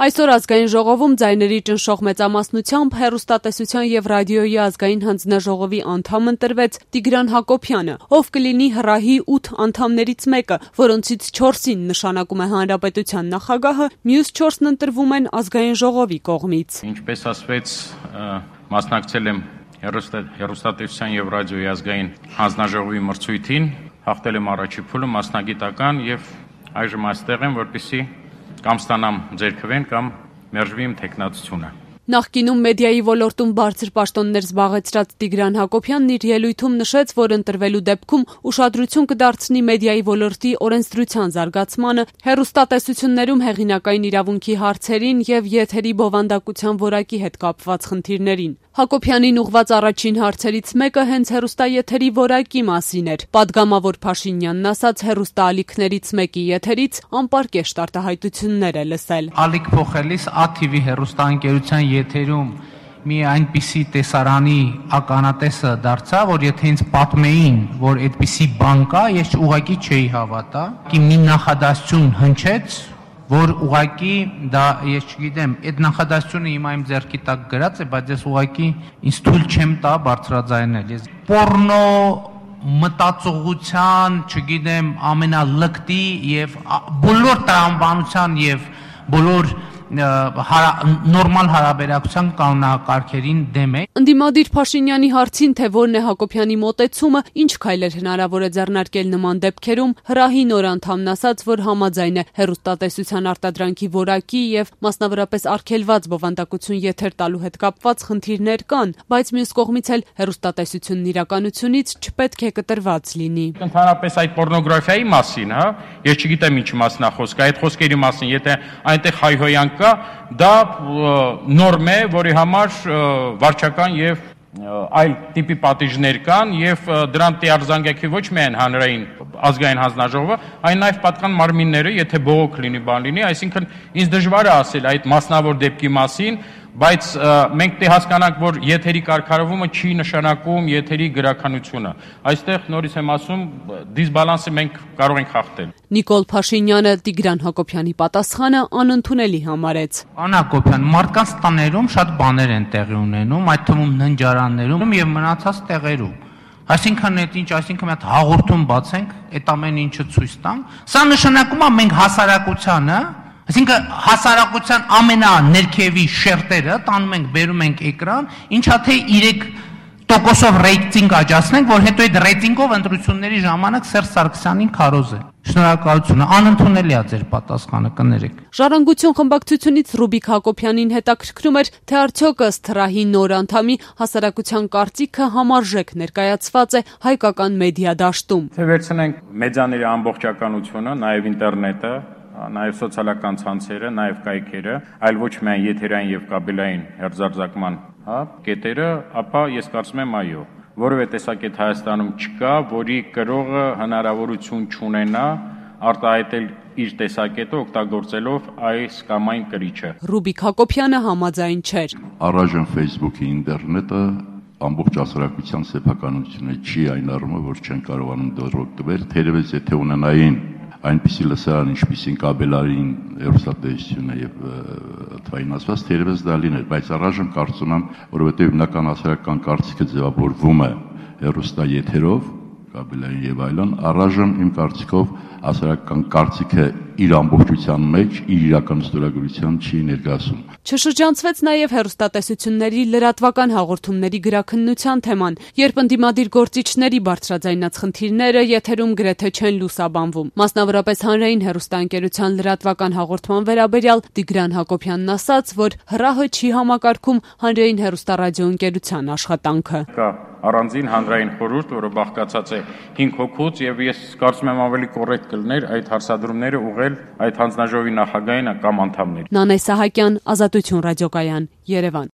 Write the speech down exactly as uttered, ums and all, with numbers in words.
Այսօր ազգային ժողովում ձայների ճնշող մեծամասնությամբ հեռուստատեսության և ռադիոյի ազգային հանձնաժողովի անդամ ընտրվեց Տիգրան Հակոբյանը, ով կլինի հրահի ութ անդամներից մեկը, որոնցից չորսին նշանակում է հանրապետության նախագահը, մյուս չորսն ընտրվում են ազգային ժողովի կողմից։ Ինչպես ասվեց, մասնակցել եմ հեռուստատեսության և ռադիոյի ազգային հանձնաժողովի մրցույթին, հաղթել եմ առաջի փուլը մասնագիտական և այժմ այստեղ եմ, որպեսզի կամ ստանամ ձեռքվեն, կամ մերժվի իմ թեկնածությունը։ Նախկինում մեդիայի ոլորտում բարձր պաշտոններ զբաղեցրած Տիգրան Հակոբյանն իր ելույթում նշեց, որ ընտրվելու դեպքում ուշադրություն կդարձնի մեդիայի ոլորտի օրենսդրության զարգացմանը, հեռուստատեսություններում հեղինակային իրավունքի հարցերին և եթերի բովանդակության որակի հետ կապված խնդիրներին։ Հակոբյանին ուղղված առաջին հարցերից մեկը հենց հեռուստաեթերի որակի մասին էր։ Պատգամավոր Փաշինյանն ասաց հեռուստաալիքներից մեկի եթերից անպարկեշտ արտահայտություններ է լսել։ Ալիք փոխելիս ա թի վի հեռուստաընկերության եթերում մի այնպիսի տեսարանի ականատեսը դարձա, որ եթե ինձ պատմեին, որ այդպիսի բան կա, ես ուղղակի չէի հավատա։ Մի նախադասություն հնչեց, որ ուղղակի դա ես չգիտեմ, այդ նախադասությունը հիմա իմ ձեռքի տակ գրած է, բայց ես ուղղակի ինձ թույլ չեմ տա բարձրաձայնել։ Ես պորնո մտածողության, չգիտեմ, ամենալկտի եւ բոլոր տրամաբանության եւ բոլոր նորմալ հարաբերակցության կանոնակարգերին դեմ է։ Ընդդիմադիր Փաշինյանի հարցին, թե որն է Հակոբյանի մոտեցումը, ինչ քայլեր հնարավոր է ձեռնարկել նման դեպքերում, հրահի նոր անդամն ասաց, որ համաձայն է հեռուստատեսության արտադրանքի որակի եւ մասնավորապես արգելված բովանդակություն եթեր տալու հետ կապված խնդիրներ կան, բայց մյուս կողմից էլ հեռուստատեսությունն իրականությունից չպետք է կտրված լինի։ Ընդհանրապես այդ պորնոգրաֆիայի մասին, հա, ես չգիտեմ ինչ մասն է խոսքը, այդ խոսքերի մասին, եթե այնտեղ հայհոյանք կա, դա նորմ է, որի համար վարչական եւ այլ տիպի պատիժներ կան եւ դրան տիարզանգեքի ոչ միայն հանրային ազգային հանձնաժողովը, այլ նաեւ պատկան մարմինները, եթե բողոք լինի, բան լինի, այսինքն ինձ դժվար է ասել այդ մասնավոր դեպքի մասին, բայց մենք դե հասկանանք, որ եթերի կարգավորումը չի նշանակում եթերի գրականությունը։ Այստեղ նորից եմ ասում, դիսբալանսը մենք կարող ենք խախտել։ Նիկոլ Փաշինյանը Տիգրան Հակոբյանի պատասխանը անընդունելի համարեց։ Պարոն Հակոբյան, մարդկանց տաներում շատ բաներ են տեղի ունենում, այդ թվում ննջարաններում եւ մնացած տեղերում։ Այսինքն այդ ինչ, այսինքն մի հատ հաղորդում բացենք, այդ ամեն ինչը ցույց տանք։ Սա նշանակում է մենք հասարակությանը, այսինքն հասարակության ամենաներքևի շերտերը տանում ենք, բերում ենք էկրան, ինչա թե երեք տոկոսով ռեյտինգ աճացնենք, որ հետո այդ ռեյտինգով ընտրությունների ժամանակ Սերժ Սարգսյանին քարոզ է։ Շնորհակալություն, անընդունելի է ձեր պատասխանը, կներեք։ Ժառանգություն խմբակցությունից Ռուբիկ Հակոբյանին հետաքրքրում էր, թե արդյոք ըստ հրահի նոր անդամի հասարակության կարծիքը համարժեք ներկայացված է հայկական մեդիա դաշտում։ Թե վերցնենք մեդիաների ամբողջականությունը, նաև ինտերնետը, նաև սոցիալական ցանցերը, նաև կայքերը, այլ ոչ միայն եթերային եւ կաբելային հերձարձակման, հա, կետերը, ապա ես կարծում եմ այո, որևէ տեսակետ Հայաստանում չկա, որի կրողը հնարավորություն չունենա արտահայտել իր տեսակետը օգտագործելով այս կամ այն կրիչը։ Ռուբիկ Հակոբյանը համաձայն չէր։ Առայժմ Facebook-ի ինտերնետը ամբողջ հասարակության սեփականությունը չի այն առումով, որ չեն կարողանում դեռ օգտվել, թերևս եթե ունենային այնպիսի լսարան, ինչպիսին կաբելային հեռուստատեսությունը եւ թվայինացված, թերևս դա լիներ, բայց առայժմ կարծում եմ, որովհետեւ հիմնական հասարակական կարծիքը ձևավորվում է հեռուստաեթերով, կաբելային եւ այլն, առայժմ իմ կարծիքով հասարակական կարծիքը իր ամբողջության մեջ իր իրական ստորագրության չի ներկայացում։ Չշրջանցվեց նաև հեռուստատեսությունների լրատվական հաղորդումների գրաքննության թեման, երբ ընդդիմադիր գործիչների բարձրաձայնած խնդիրները եթերում գրեթե չեն լուսաբանվում։ Մասնավորապես հանրային հեռուստաընկերության լրատվական հաղորդման վերաբերյալ Տիգրան Հակոբյանն ասաց, որ հրահը չի համակարգում հանրային հեռուստարադիոընկերության աշխատանքը։ Կա առանձին հանրային խորհուրդ, որը բաղկացած է հինգ հոգուց եւ ես կարծում եմ ավելի կոռեկտ կլիներ այդ հարցադրումները ուղղել այդ հանձնաժողովի նախագահին կամ անդամներին։ Նանե Սահակյան, Ազատություն ռադիոկայան, Երևան։